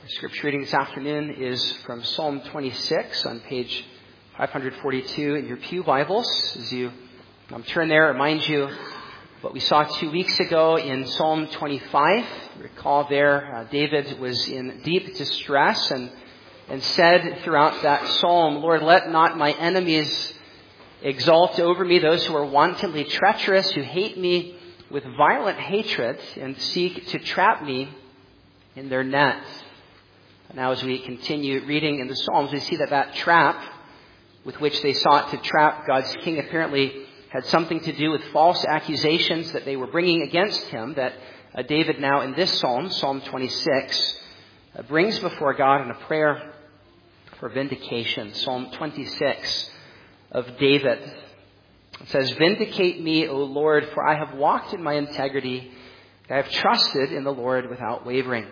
Our scripture reading this afternoon is from Psalm 26 on page 542 in your pew Bibles. As you turn there, remind you what we saw 2 weeks ago in Psalm 25. Recall there, David was in deep distress and said throughout that psalm, "Lord, let not my enemies exalt over me, those who are wantonly treacherous, who hate me with violent hatred and seek to trap me in their net." Now, as we continue reading in the Psalms, we see that trap with which they sought to trap God's king apparently had something to do with false accusations that they were bringing against him, that David now in this psalm, Psalm 26, brings before God in a prayer for vindication. Psalm 26 of David. It says, "Vindicate me, O Lord, for I have walked in my integrity. I have trusted in the Lord without wavering.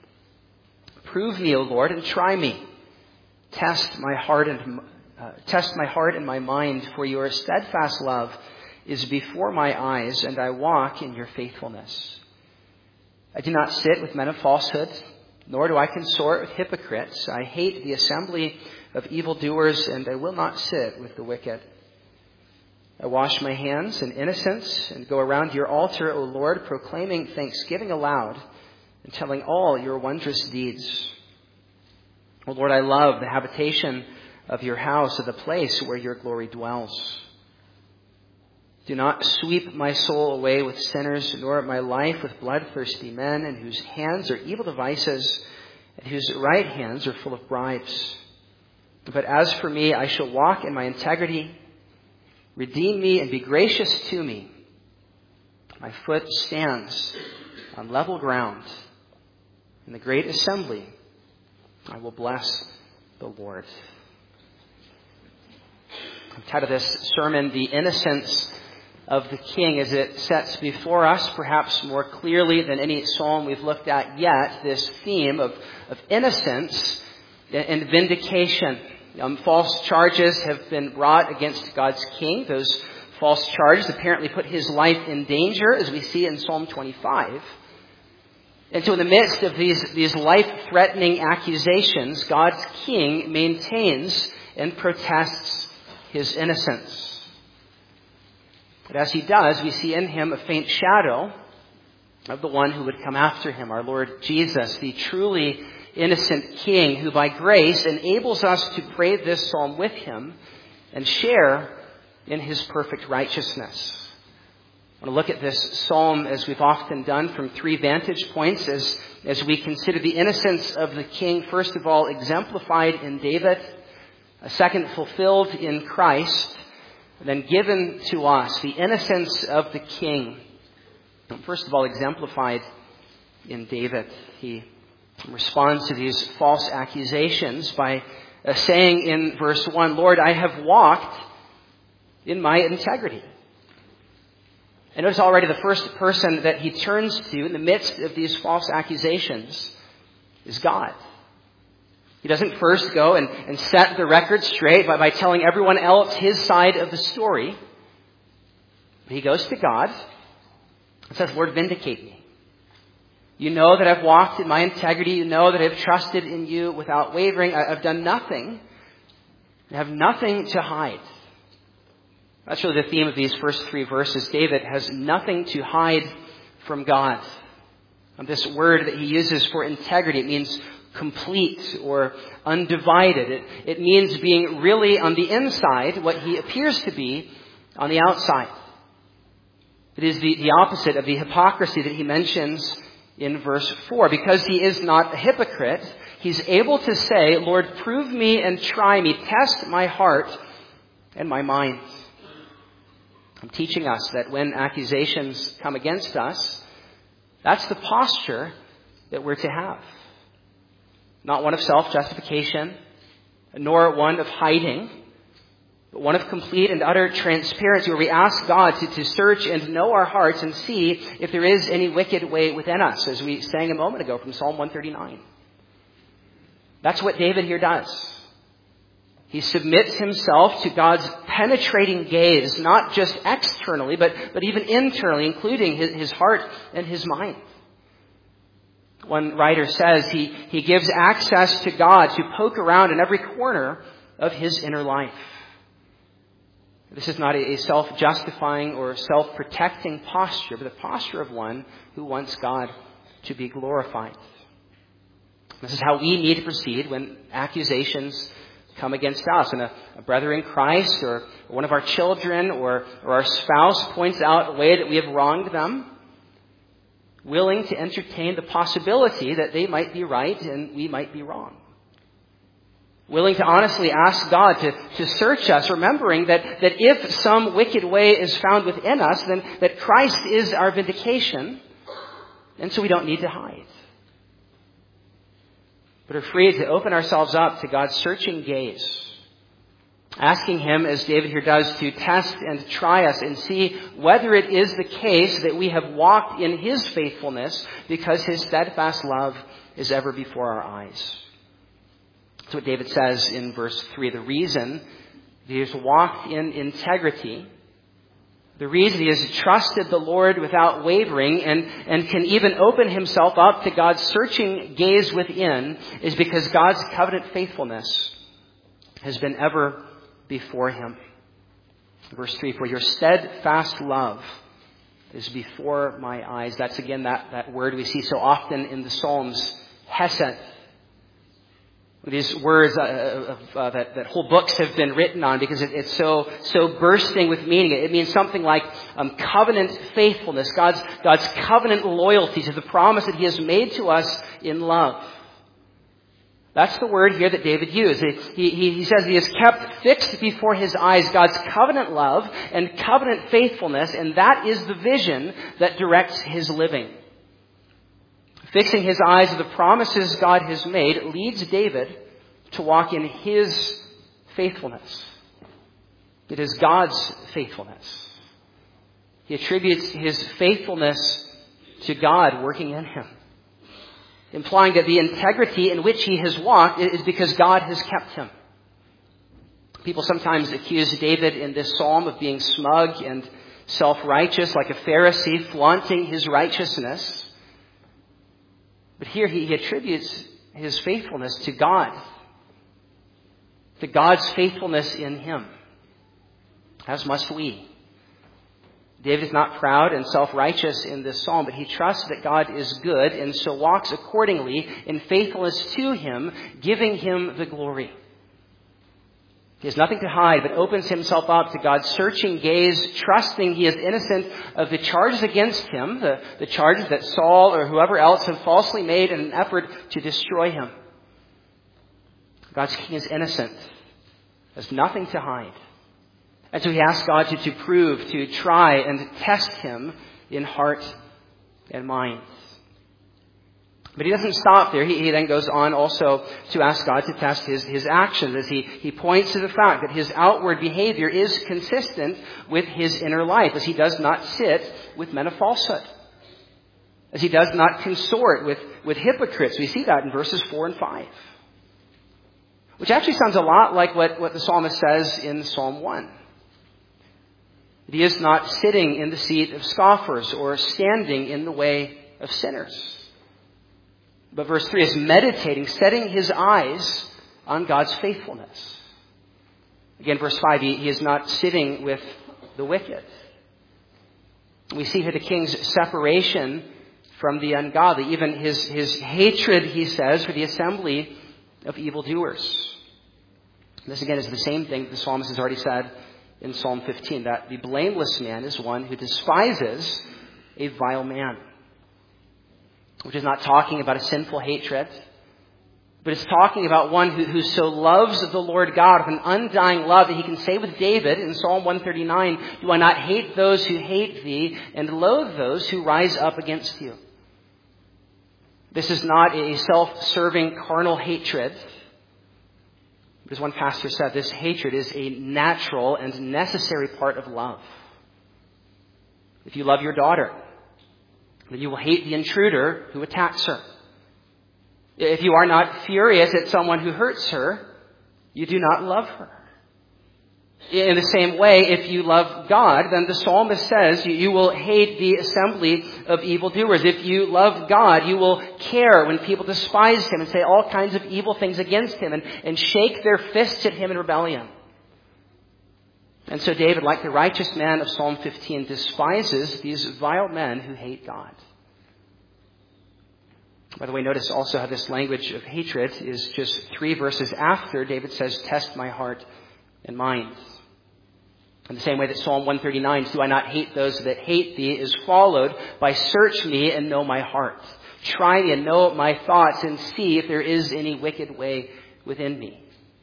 Prove me, O Lord, and try me. Test my heart and my mind, for your steadfast love is before my eyes, and I walk in your faithfulness. I do not sit with men of falsehood, nor do I consort with hypocrites. I hate the assembly of evildoers, and I will not sit with the wicked. I wash my hands in innocence and go around your altar, O Lord, proclaiming thanksgiving aloud and telling all your wondrous deeds. O Lord, I love the habitation of your house, of the place where your glory dwells. Do not sweep my soul away with sinners, nor my life with bloodthirsty men, and whose hands are evil devices, and whose right hands are full of bribes. But as for me, I shall walk in my integrity. Redeem me and be gracious to me. My foot stands on level ground. In the great assembly, I will bless the Lord." I've titled this sermon, "The Innocence of the King," as it sets before us, perhaps more clearly than any psalm we've looked at yet, this theme of innocence and vindication. False charges have been brought against God's king. Those false charges apparently put his life in danger, as we see in Psalm 25. And so in the midst of these life-threatening accusations, God's king maintains and protests his innocence. But as he does, we see in him a faint shadow of the one who would come after him, our Lord Jesus, the truly innocent king who by grace enables us to pray this psalm with him and share in his perfect righteousness. I want to look at this psalm, as we've often done, from three vantage points as we consider the innocence of the king, first of all, exemplified in David, second, fulfilled in Christ, and then given to us, the innocence of the king. First of all, exemplified in David. He responds to these false accusations by saying in verse 1, "Lord, I have walked in my integrity." And notice already the first person that he turns to in the midst of these false accusations is God. He doesn't first go and set the record straight by telling everyone else his side of the story. But he goes to God and says, "Lord, vindicate me. You know that I've walked in my integrity. You know that I've trusted in you without wavering. I've done nothing. I have nothing to hide." That's really the theme of these first three verses. David has nothing to hide from God. And this word that he uses for integrity, it means complete or undivided. It means being really on the inside what he appears to be on the outside. It is the opposite of the hypocrisy that he mentions in verse 4. Because he is not a hypocrite, he's able to say, "Lord, prove me and try me. Test my heart and my mind." I'm teaching us that when accusations come against us, that's the posture that we're to have. Not one of self-justification, nor one of hiding, but one of complete and utter transparency, where we ask God to search and know our hearts and see if there is any wicked way within us, as we sang a moment ago from Psalm 139. That's what David here does. He submits himself to God's penetrating gaze, not just externally, but even internally, including his heart and his mind. One writer says he gives access to God to poke around in every corner of his inner life. This is not a self-justifying or self-protecting posture, but the posture of one who wants God to be glorified. This is how we need to proceed when accusations come against us. And a brother in Christ or one of our children or our spouse points out a way that we have wronged them, willing to entertain the possibility that they might be right and we might be wrong. Willing to honestly ask God to search us, remembering that if some wicked way is found within us, then that Christ is our vindication, and so we don't need to hide. But are free to open ourselves up to God's searching gaze, asking Him, as David here does, to test and try us and see whether it is the case that we have walked in His faithfulness because His steadfast love is ever before our eyes. That's what David says in verse 3. The reason he has walked in integrity, the reason he has trusted the Lord without wavering and can even open himself up to God's searching gaze within is because God's covenant faithfulness has been ever before him. Verse 3, for your steadfast love is before my eyes. That's again that word we see so often in the Psalms, hesed. These words that whole books have been written on because it's so bursting with meaning. It means something like covenant faithfulness, God's covenant loyalty to the promise that He has made to us in love. That's the word here that David used. He says he has kept fixed before his eyes God's covenant love and covenant faithfulness, and that is the vision that directs his living. Fixing his eyes on the promises God has made leads David to walk in His faithfulness. It is God's faithfulness. He attributes His faithfulness to God working in him, implying that the integrity in which he has walked is because God has kept him. People sometimes accuse David in this psalm of being smug and self-righteous, like a Pharisee flaunting his righteousness. But here he attributes his faithfulness to God, to God's faithfulness in him, as must we. David is not proud and self-righteous in this psalm, but he trusts that God is good and so walks accordingly in faithfulness to Him, giving Him the glory. He has nothing to hide, but opens himself up to God's searching gaze, trusting he is innocent of the charges against him, the charges that Saul or whoever else have falsely made in an effort to destroy him. God's king is innocent, has nothing to hide. And so he asks God to prove, to try and test him in heart and mind. But he doesn't stop there. He then goes on also to ask God to test his actions as he points to the fact that his outward behavior is consistent with his inner life, as he does not sit with men of falsehood, as he does not consort with hypocrites. We see that in verses 4 and 5. Which actually sounds a lot like what the psalmist says in Psalm 1. He is not sitting in the seat of scoffers or standing in the way of sinners. But verse 3 is meditating, setting his eyes on God's faithfulness. Again, verse 5, he is not sitting with the wicked. We see here the king's separation from the ungodly, even his hatred, he says, for the assembly of evildoers. This again is the same thing the psalmist has already said in Psalm 15, that the blameless man is one who despises a vile man. Which is not talking about a sinful hatred, but it's talking about one who so loves the Lord God with an undying love that he can say with David in Psalm 139, do I not hate those who hate thee and loathe those who rise up against you? This is not a self-serving carnal hatred. As one pastor said, this hatred is a natural and necessary part of love. If you love your daughter, then you will hate the intruder who attacks her. If you are not furious at someone who hurts her, you do not love her. In the same way, if you love God, then the psalmist says you will hate the assembly of evildoers. If you love God, you will care when people despise Him and say all kinds of evil things against Him and shake their fists at Him in rebellion. And so David, like the righteous man of Psalm 15, despises these vile men who hate God. By the way, notice also how this language of hatred is just 3 verses after David says, "Test my heart and mind." In the same way that Psalm 139, "Do I not hate those that hate thee," is followed by, "Search me and know my heart. Try me and know my thoughts and see if there is any wicked way within me."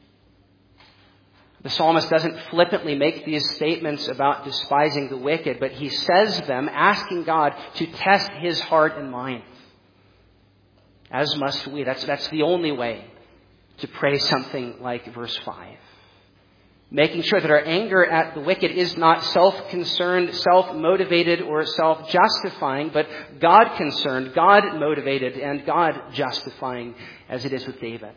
The psalmist doesn't flippantly make these statements about despising the wicked, but he says them asking God to test his heart and mind. As must we. That's the only way to pray something like verse 5. Making sure that our anger at the wicked is not self-concerned, self-motivated, or self-justifying, but God-concerned, God-motivated, and God-justifying, as it is with David.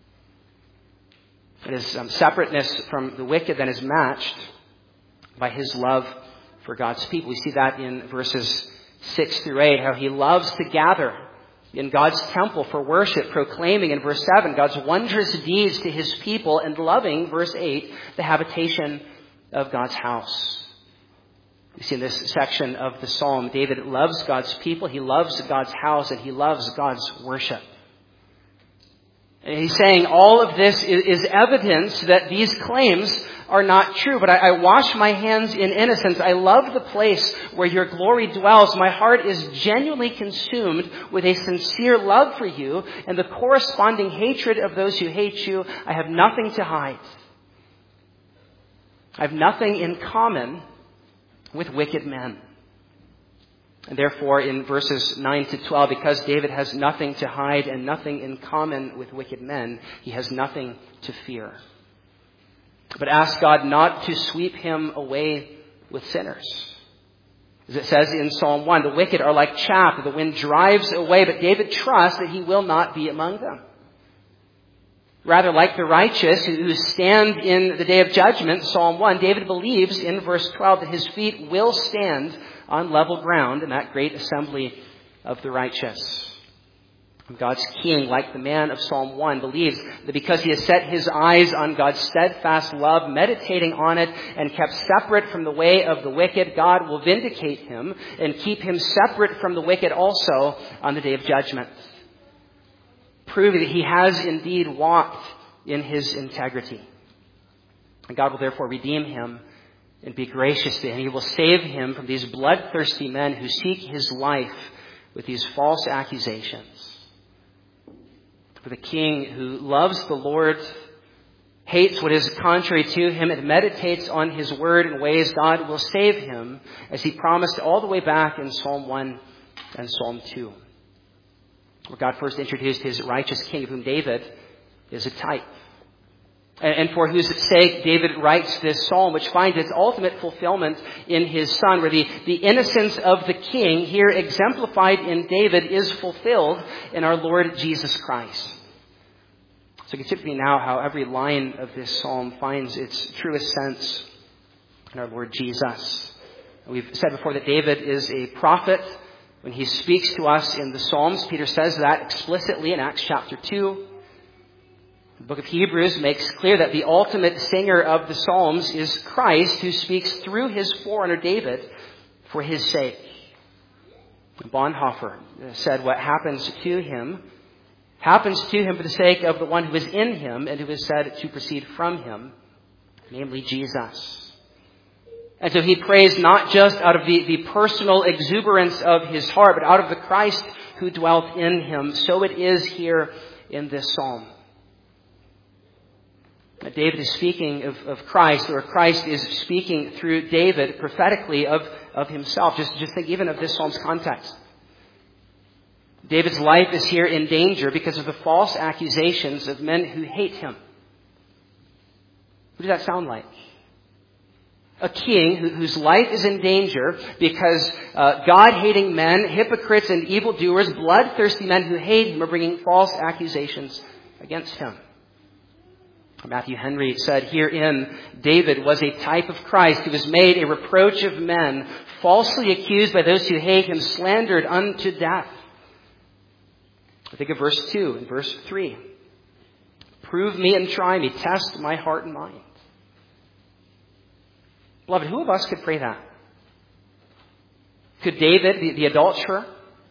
And his separateness from the wicked then is matched by his love for God's people. We see that in verses 6 through 8, how he loves to gather in God's temple for worship, proclaiming in verse 7 God's wondrous deeds to his people, and loving, verse 8, the habitation of God's house. You see in this section of the psalm, David loves God's people, he loves God's house, and he loves God's worship. And he's saying all of this is evidence that these claims are not true. But I wash my hands in innocence. I love the place where your glory dwells. My heart is genuinely consumed with a sincere love for you and the corresponding hatred of those who hate you. I have nothing to hide. I have nothing in common with wicked men. And therefore, in verses 9 to 12, because David has nothing to hide and nothing in common with wicked men, he has nothing to fear. But ask God not to sweep him away with sinners. As it says in Psalm 1, the wicked are like chaff that the wind drives away, but David trusts that he will not be among them. Rather, like the righteous who stand in the day of judgment, Psalm 1, David believes in verse 12 that his feet will stand on level ground in that great assembly of the righteous. God's king, like the man of Psalm 1, believes that because he has set his eyes on God's steadfast love, meditating on it, and kept separate from the way of the wicked, God will vindicate him and keep him separate from the wicked also on the day of judgment, proving that he has indeed walked in his integrity. And God will therefore redeem him and be gracious to him. He will save him from these bloodthirsty men who seek his life with these false accusations. For the king who loves the Lord, hates what is contrary to him, and meditates on his word in ways, God will save him, as he promised all the way back in Psalm 1 and Psalm 2. Where God first introduced his righteous king, of whom David is a type. And for whose sake David writes this psalm, which finds its ultimate fulfillment in his son, where the innocence of the king, here exemplified in David, is fulfilled in our Lord Jesus Christ. So consider with me now how every line of this psalm finds its truest sense in our Lord Jesus. We've said before that David is a prophet. When he speaks to us in the Psalms, Peter says that explicitly in Acts chapter 2. The book of Hebrews makes clear that the ultimate singer of the Psalms is Christ, who speaks through his forerunner David for his sake. Bonhoeffer said what happens to him for the sake of the one who is in him and who is said to proceed from him, namely Jesus. And so he prays not just out of the personal exuberance of his heart, but out of the Christ who dwelt in him. So it is here in this psalm. David is speaking of Christ, or Christ is speaking through David prophetically of himself. Just think even of this psalm's context. David's life is here in danger because of the false accusations of men who hate him. What does that sound like? A king whose life is in danger because God-hating men, hypocrites and evildoers, bloodthirsty men who hate him, are bringing false accusations against him. Matthew Henry said, "Herein David was a type of Christ, who was made a reproach of men, falsely accused by those who hate him, slandered unto death." I think of verse 2 and verse 3. "Prove me and try me, test my heart and mind." Beloved, who of us could pray that? Could David, the adulterer?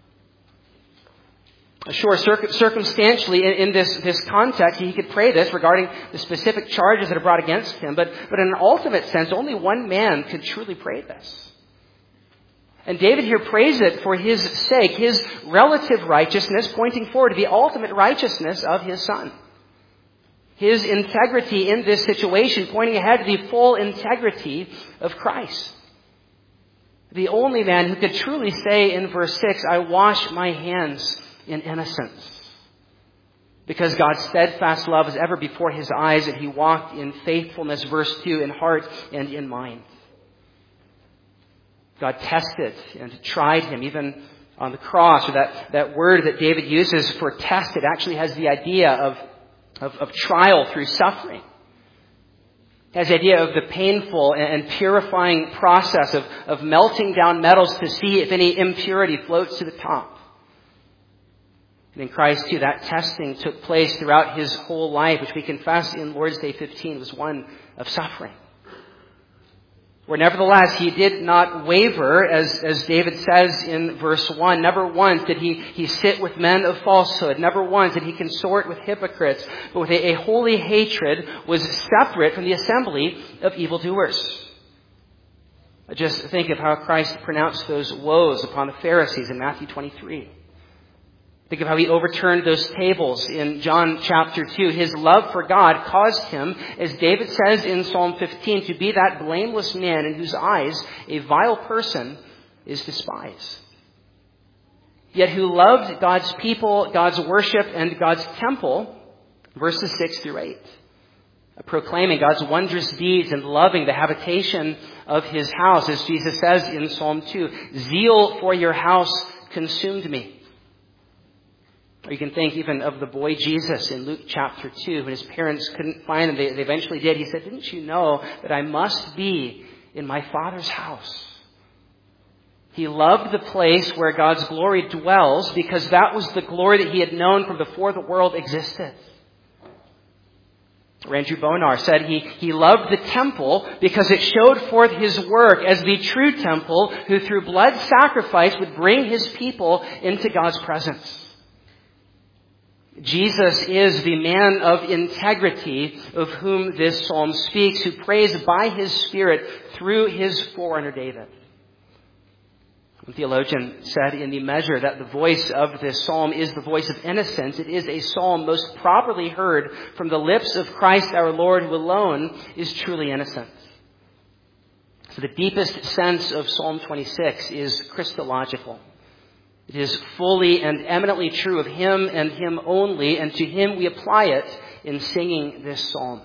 Sure, circumstantially, in this context, he could pray this regarding the specific charges that are brought against him. But in an ultimate sense, only one man could truly pray this. And David here prays it for his sake, his relative righteousness, pointing forward to the ultimate righteousness of his son. His integrity in this situation, pointing ahead to the full integrity of Christ. The only man who could truly say in verse 6, "I wash my hands in innocence," because God's steadfast love was ever before his eyes, and he walked in faithfulness, verse 2, in heart and in mind. God tested and tried him, even on the cross. Or that word that David uses for tested actually has the idea of trial through suffering. It has the idea of the painful and purifying process of melting down metals to see if any impurity floats to the top. And in Christ, too, that testing took place throughout his whole life, which we confess in Lord's Day 15 was one of suffering. Where nevertheless, he did not waver, as David says in verse 1. Never once did he sit with men of falsehood. Never once did he consort with hypocrites, but with a holy hatred was separate from the assembly of evildoers. Just think of how Christ pronounced those woes upon the Pharisees in Matthew 23. Think of how he overturned those tables in John chapter 2. His love for God caused him, as David says in Psalm 15, to be that blameless man in whose eyes a vile person is despised. Yet who loved God's people, God's worship, and God's temple, verses 6 through 8. Proclaiming God's wondrous deeds and loving the habitation of his house, as Jesus says in Psalm 2, "Zeal for your house consumed me." Or you can think even of the boy Jesus in Luke chapter 2, when his parents couldn't find him. They eventually did. He said, "Didn't you know that I must be in my Father's house?" He loved the place where God's glory dwells because that was the glory that he had known from before the world existed. Or Andrew Bonar said he loved the temple because it showed forth his work as the true temple who through blood sacrifice would bring his people into God's presence. Jesus is the man of integrity of whom this psalm speaks, who prays by his Spirit through his forerunner David. One theologian said in the measure that the voice of this psalm is the voice of innocence, it is a psalm most properly heard from the lips of Christ our Lord, who alone is truly innocent. So the deepest sense of Psalm 26 is Christological. It is fully and eminently true of him and him only, and to him we apply it in singing this psalm.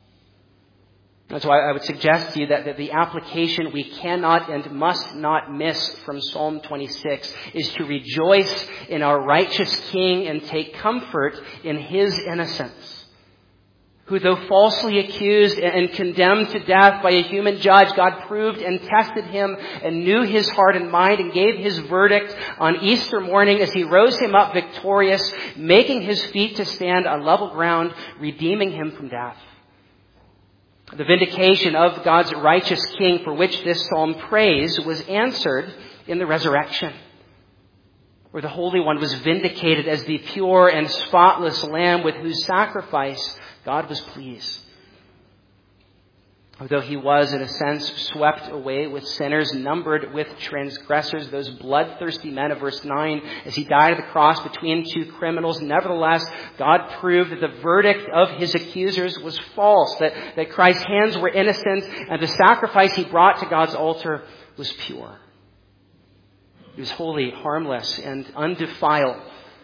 That's why I would suggest to you that the application we cannot and must not miss from Psalm 26 is to rejoice in our righteous King and take comfort in his innocence, who though falsely accused and condemned to death by a human judge, God proved and tested him and knew his heart and mind and gave his verdict on Easter morning as he rose him up victorious, making his feet to stand on level ground, redeeming him from death. The vindication of God's righteous King, for which this psalm prays, was answered in the resurrection, where the Holy One was vindicated as the pure and spotless Lamb with whose sacrifice God was pleased. Although he was, in a sense, swept away with sinners, numbered with transgressors, those bloodthirsty men of verse 9, as he died on the cross between two criminals, nevertheless, God proved that the verdict of his accusers was false, that Christ's hands were innocent, and the sacrifice he brought to God's altar was pure. He was holy, harmless, and undefiled.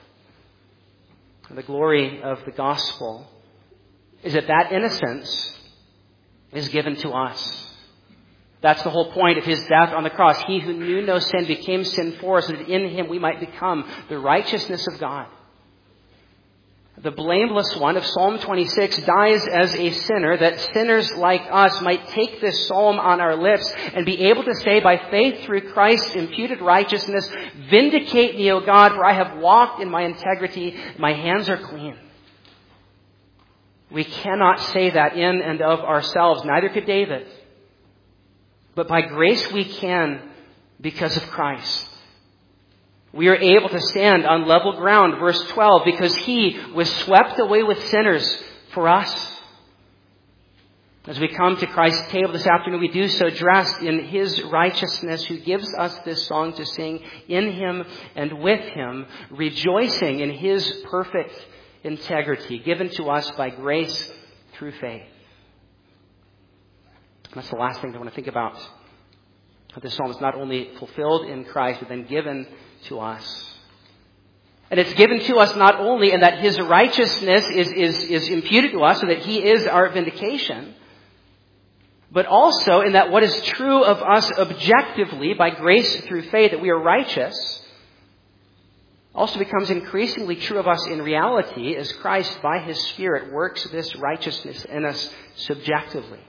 And the glory of the gospel is that innocence is given to us. That's the whole point of his death on the cross. He who knew no sin became sin for us, so that in him we might become the righteousness of God. the blameless one of Psalm 26, dies as a sinner, that sinners like us might take this psalm on our lips and be able to say, by faith through Christ's imputed righteousness, vindicate me, O God, for I have walked in my integrity, my hands are clean. We cannot say that in and of ourselves, neither could David. But by grace we can, because of Christ. We are able to stand on level ground, verse 12, because He was swept away with sinners for us. As we come to Christ's table this afternoon, we do so dressed in His righteousness, who gives us this song to sing in Him and with Him, rejoicing in His perfect integrity, given to us by grace through faith. That's the last thing I want to think about. This psalm is not only fulfilled in Christ, but then given to us. And it's given to us not only in that His righteousness is imputed to us, so that He is our vindication, but also in that what is true of us objectively by grace through faith, that we are righteous, also becomes increasingly true of us in reality as Christ, by His Spirit, works this righteousness in us subjectively.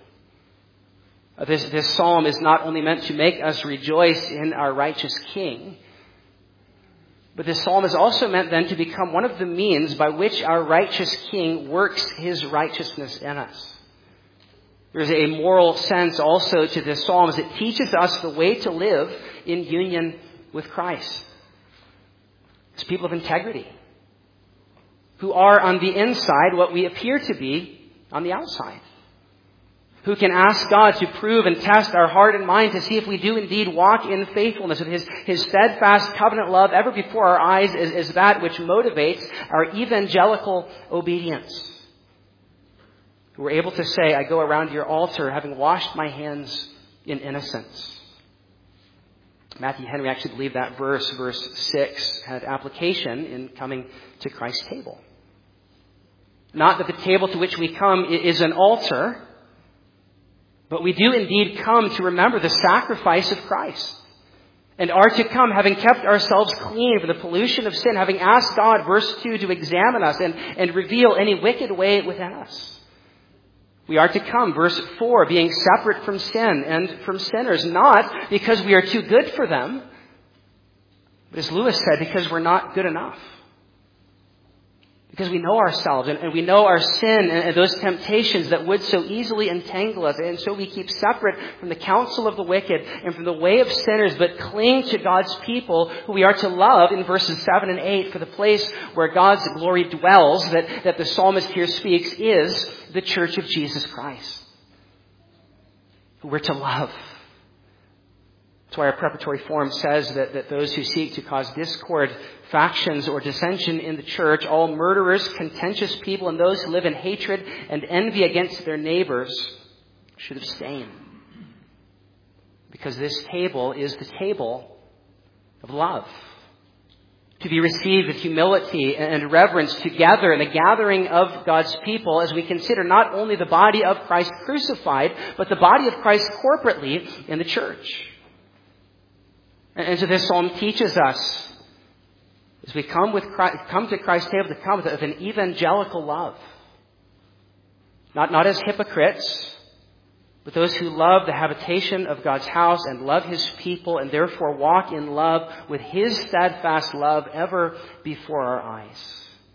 This psalm is not only meant to make us rejoice in our righteous King, but this psalm is also meant then to become one of the means by which our righteous King works His righteousness in us. There's a moral sense also to this psalm, as it teaches us the way to live in union with Christ. As people of integrity, who are on the inside what we appear to be on the outside. Who can ask God to prove and test our heart and mind to see if we do indeed walk in faithfulness. And His steadfast covenant love ever before our eyes is that which motivates our evangelical obedience. We're able to say, I go around your altar having washed my hands in innocence. Matthew Henry actually believed that verse 6, had application in coming to Christ's table. Not that the table to which we come is an altar, but we do indeed come to remember the sacrifice of Christ. And are to come having kept ourselves clean from the pollution of sin, having asked God, verse 2, to examine us and reveal any wicked way within us. We are to come, verse 4, being separate from sin and from sinners, not because we are too good for them, but as Lewis said, because we're not good enough. Because we know ourselves and we know our sin and those temptations that would so easily entangle us. And so we keep separate from the counsel of the wicked and from the way of sinners, but cling to God's people who we are to love in verses 7 and 8. For the place where God's glory dwells, that the psalmist here speaks, is the church of Jesus Christ, who we're to love. That's why our preparatory form says that those who seek to cause discord, factions, or dissension in the church, all murderers, contentious people, and those who live in hatred and envy against their neighbors, should abstain. Because this table is the table of love, to be received with humility and reverence together in a gathering of God's people as we consider not only the body of Christ crucified, but the body of Christ corporately in the church. And so this psalm teaches us, as we come to Christ's table, to come with an evangelical love. Not as hypocrites, but those who love the habitation of God's house and love His people and therefore walk in love with His steadfast love ever before our eyes.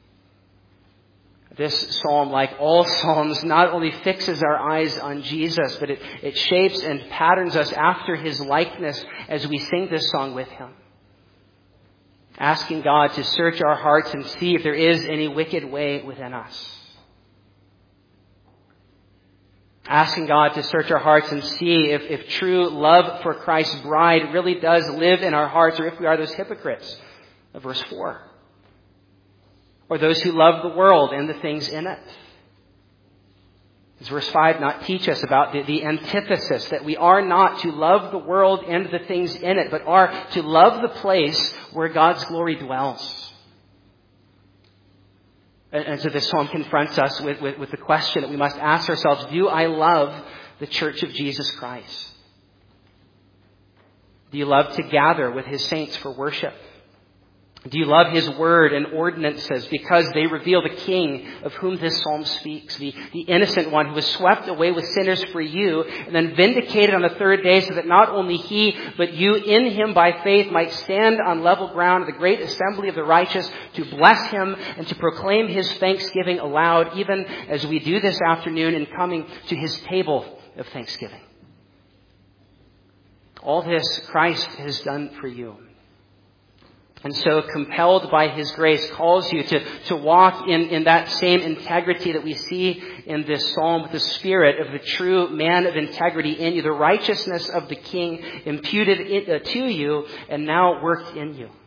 This psalm, like all psalms, not only fixes our eyes on Jesus, but it shapes and patterns us after His likeness as we sing this song with Him. Asking God to search our hearts and see if there is any wicked way within us. Asking God to search our hearts and see if true love for Christ's bride really does live in our hearts, or if we are those hypocrites of verse 4. Or those who love the world and the things in it. Does verse 5 not teach us about the antithesis, that we are not to love the world and the things in it, but are to love the place where God's glory dwells? And so this psalm confronts us with the question that we must ask ourselves: do I love the church of Jesus Christ? Do you love to gather with His saints for worship? Do you love his word and ordinances because they reveal the King of whom this psalm speaks, the innocent one who was swept away with sinners for you and then vindicated on the third day so that not only he but you in him by faith might stand on level ground of the great assembly of the righteous to bless him and to proclaim his thanksgiving aloud, even as we do this afternoon in coming to his table of thanksgiving. All this Christ has done for you. And so, compelled by his grace, calls you to walk in that same integrity that we see in this psalm, with the spirit of the true man of integrity in you, the righteousness of the King imputed to you and now worked in you.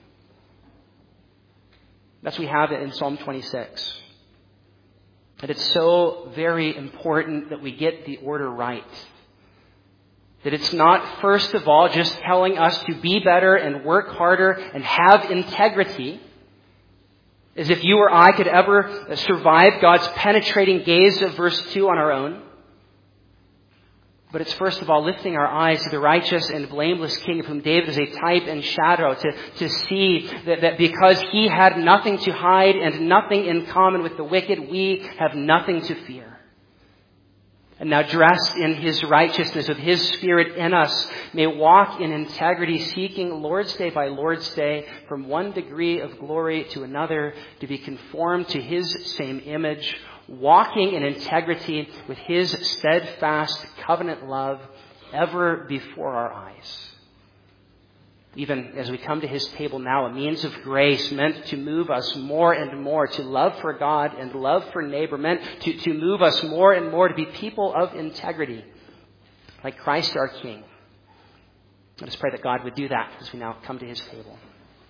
That's what we have in Psalm 26. And it's so very important that we get the order right. That it's not, first of all, just telling us to be better and work harder and have integrity, as if you or I could ever survive God's penetrating gaze of verse 2 on our own. But it's first of all lifting our eyes to the righteous and blameless King of whom David is a type and shadow, to see that because he had nothing to hide and nothing in common with the wicked, we have nothing to fear. And now, dressed in his righteousness, with his Spirit in us, may walk in integrity, seeking Lord's Day by Lord's Day, from one degree of glory to another, to be conformed to his same image, walking in integrity with his steadfast covenant love ever before our eyes. Even as we come to his table now, a means of grace meant to move us more and more to love for God and love for neighbor, meant to move us more and more to be people of integrity, like Christ our King. Let us pray that God would do that as we now come to his table.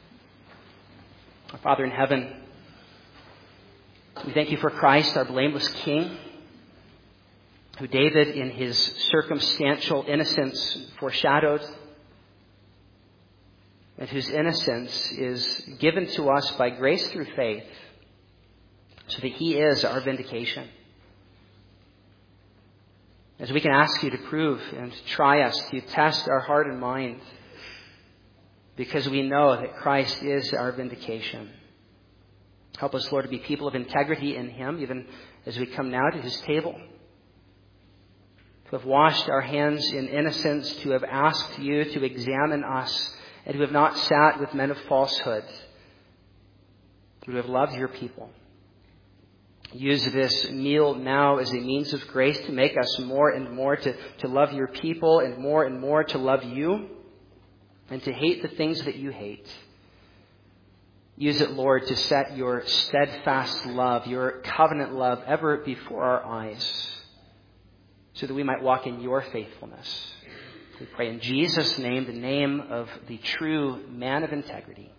Our Father in heaven, we thank you for Christ, our blameless King, who David in his circumstantial innocence foreshadowed, and whose innocence is given to us by grace through faith, so that he is our vindication. As we can ask you to prove and to try us, to test our heart and mind, because we know that Christ is our vindication. Help us, Lord, to be people of integrity in him, even as we come now to his table, to have washed our hands in innocence, to have asked you to examine us, and who have not sat with men of falsehood, who have loved your people. Use this meal now as a means of grace to make us more and more to love your people, and more to love you, and to hate the things that you hate. Use it, Lord, to set your steadfast love, your covenant love, ever before our eyes, so that we might walk in your faithfulness. We pray in Jesus' name, the name of the true man of integrity.